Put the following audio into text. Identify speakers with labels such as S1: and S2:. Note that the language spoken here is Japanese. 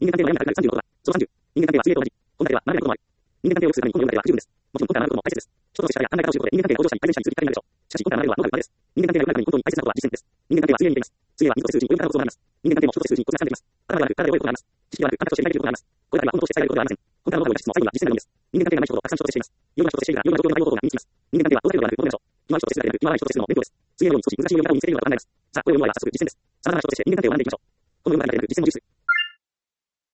S1: 人間関係は悩みがかかる36だ。その30、人間関係は水泳と同じ。この中では学べることもある。人間関係を良くするために本を読むだけでは不十分です。もちろん今回学ぶことも大切です。人としてしたりや考え方を知ることで人間関係が向上したり改善したりするきっかけになるでしょう。しかし今回学ぶのはノウハウです。人間関係が良くなるために本当に大切なことは実践です。人間関係は水泳に似ています。水泳は水として数字に泳ぐからこそなります。人間関係も人として数字にこつがつかんでいます。頭ではなく体で泳ぐことがあります。知識ではなく感覚として理解できることがあります。これらには本として伝えることではありません。今回のノウハウの質も最後には実践がいいです。人間関係がない人ほどたくさん人としてしています。世の中人としてしているが、世の中状況の対応方法が身につきます。人間関係は遠ざけることがなく、どうでしょう。今は人としてしている今は人としてするのも勉強です。水泳のように少し難しい読み方を見つけるようなことになります。さあ、これを読む前は早速実践です。さまざまな人として人間関係を学んでいきましょう。この読むだけでなく実践も重視する。